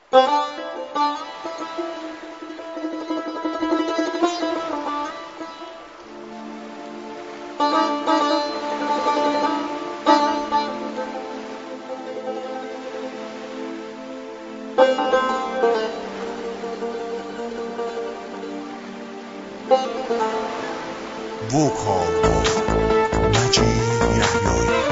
وکال با مجید یحیایی.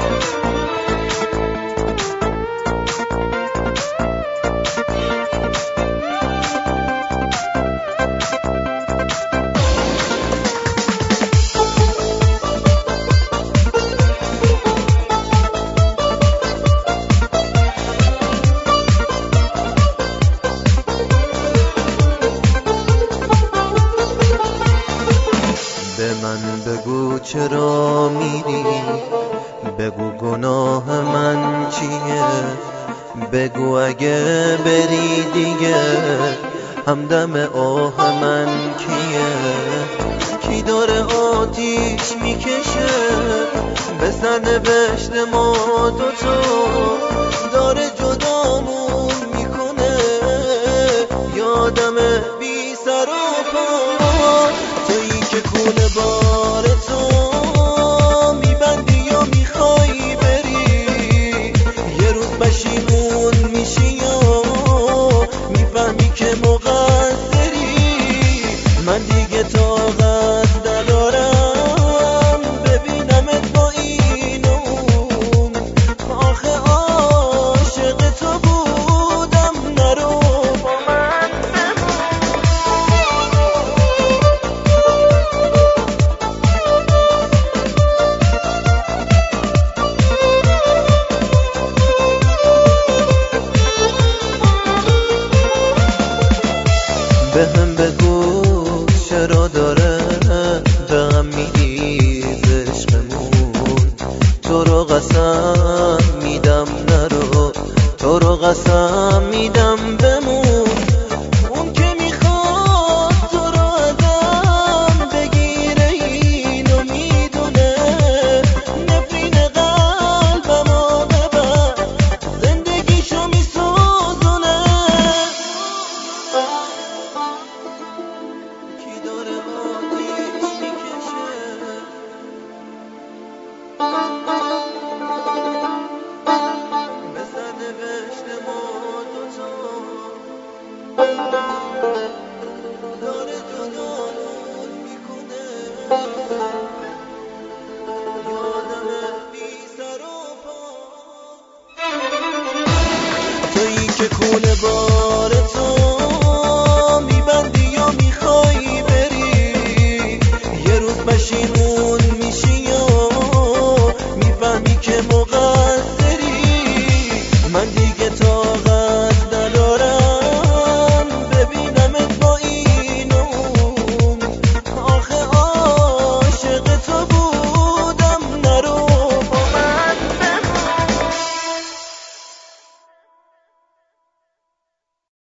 به من بگو چرا میری، بگو گناه من چیه، بگو اگه بری دیگه همدم آه من کیه. کی داره آتیش میکشه به سرنوشت ما دوتا، داره جدامون میکنه یادم بی سر و پا. تویی که کونه بار تو میبندی یا میخوای بری، یه روز پشیمون میشی یا میفهمی که مقصری. من دیگه طاقت ندارم ببینمت با این و اون، آخه عاشق تو بودم نرو با من بهم بگو چرا داره به هم میریز عشقمون. تو رو قسم میدم نرو، تو رو قسم میدم بمون. اون که میخواد تو رو ازم بگیره اینو میدونه، نفرین قلبمو ببر زندگیشو میسوزونه. کی داره آتیش میکشه به سرنوشت ما دوتا، داره جدامون میکنه یادم بی سر و پا. تویی که کونه بار تو میبندی یا میخوای بری، یه روز بشیم